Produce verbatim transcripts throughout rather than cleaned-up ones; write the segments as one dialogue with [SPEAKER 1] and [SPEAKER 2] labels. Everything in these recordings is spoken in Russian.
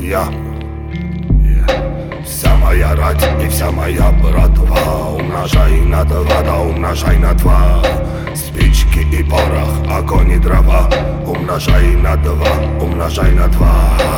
[SPEAKER 1] я, я. Вся моя рать и вся моя братва, умножай на два, да умножай на два. Спички и порох, огонь и дрова, умножай на два, умножай на два.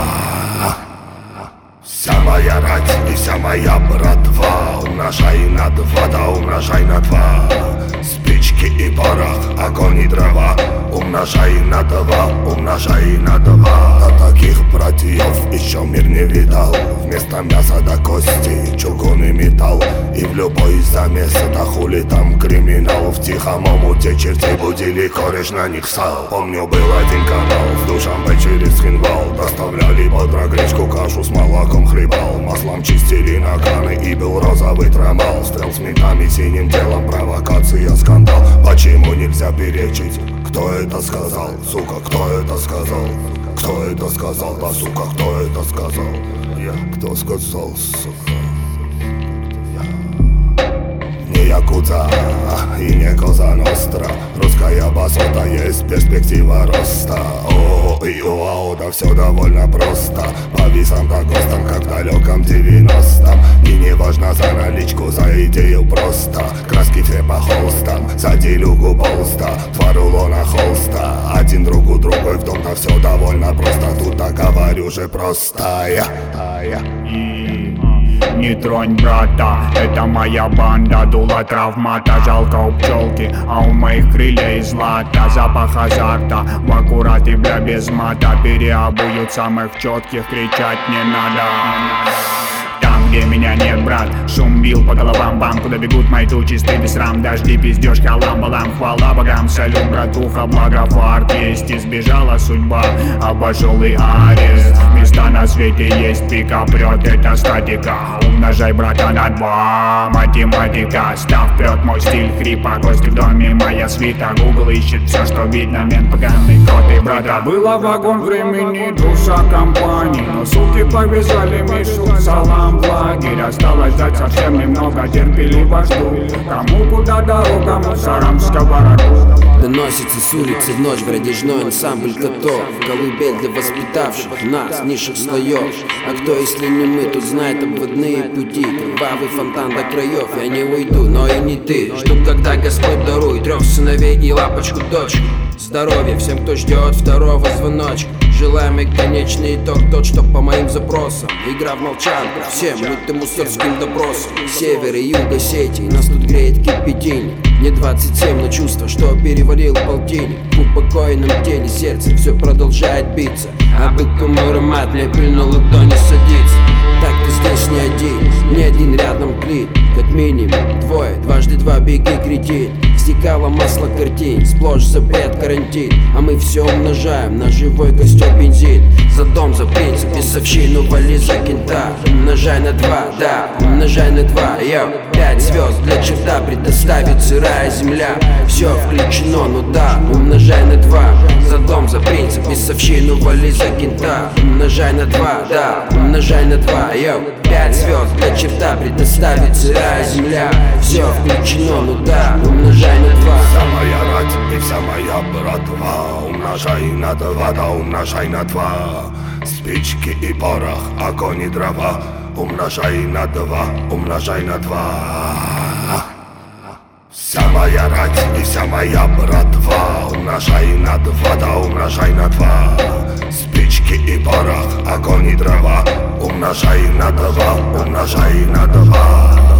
[SPEAKER 1] Вся моя рать и вся моя братва, умножай на два, да умножай на два. Спички и порох, огонь и дрова, умножай на два, умножай на два. Да таких братьев еще мир не видал. Вместо мяса до кости чугун и металл. И в любой замес, да хули там криминал. В тихом омуте чертей будили, кореш на них сал. Помню, был один канал, в Душанбе через Хинвал. Доставляли под гречку, кашу с молоком хлебал. Маслом чистили наганы и был розовый трамал. Стрел с ментами, синим телом, провокация, скандал. Почему нельзя перечить? Кто это сказал? Сука, кто это сказал? Кто это сказал? Да, сука, кто это сказал? Я. Кто сказал, сука? Не якудза и не коза ностра. Русская басота, есть перспектива роста. О, и о, да все довольно просто. По висам да ГОСТам, как в далеком девяностом. И не важно за наличку, за идею просто. Краски все по холстам, за делюгу полста. Два рулона холста, один другу другой в дом. Да все довольно просто, тут так говорю же просто. Я, я.
[SPEAKER 2] Не тронь брата, это моя банда. Дула травмата, жалко у пчелки, а у моих крылья из злата. Запах азарта, в аккурат и бля без мата. Переобуют самых четких, кричать не надо. Там, где меня нет, брат, шум бил по головам, бам. Куда бегут мои тучи, стыд и срам. Дожди, пиздеж, халам-балам, хвала богам. Салют, братуха, благо фарт есть. Избежала судьба, обошел и арест. Места на свете есть, пика прет, это статика. Умножай, брата, на два, математика. Став прет мой стиль хрипа, гости в доме, моя свита. Гугл ищет все, что видно, мент поганый кот и брата. Было вагон времени, душа компании, но суки повязали Мишу, салам в лагерь. Осталось ждать совсем немного, терпеливо жду. Кому куда дорога, мусорам в сковороду.
[SPEAKER 3] Доносится с улицы в ночь градежной ансамбль котов. Колыбель для воспитавших нас низших слоев. А кто, если не мы, тут знает обводные пути. Кровавый фонтан до краев, я не уйду, но и не ты. Жду, когда Господь дарует трех сыновей и лапочку дочку. Здоровья всем, кто ждет второго звоночка. Желаемый конечный итог тот, что по моим запросам. Игра в молчанку, всем лютым мусорским допросам. Север и юг Осетии, нас тут греет кипятильник. Мне двадцать семь, но чувство, что перевалил полтинник. В упокоенном теле сердце все продолжает биться. А бык мой аромат мне прильнул, кто не садится. Так ты здесь не один, ни один рядом клин. Как минимум двое, дважды два беги, кретин. Стекало масло картин, сплошь запрет карантин. А мы все умножаем на живой костер бензин. За дом, за принцип, бесовщину вали за кента. Умножай на два, да, умножай на два, йоу. Пять звезд для черта предоставит сырая земля. Все включено, ну да, умножай на два. За дом, за принцип, бесовщину вали за кента. Умножай на два, да, умножай на два, йоу. Пять звезд для черта предоставит сырая земля. Все включено, ну да, умножай на два.
[SPEAKER 1] Вся моя рать и вся моя братва, умножай на два, да умножай на два. Спички и порох, огонь и дрова, умножай на два, умножай на два. Вся моя рать и вся моя братва, умножай на два, да умножай на два. Спички и порох, огонь и дрова, умножай на два, умножай на два.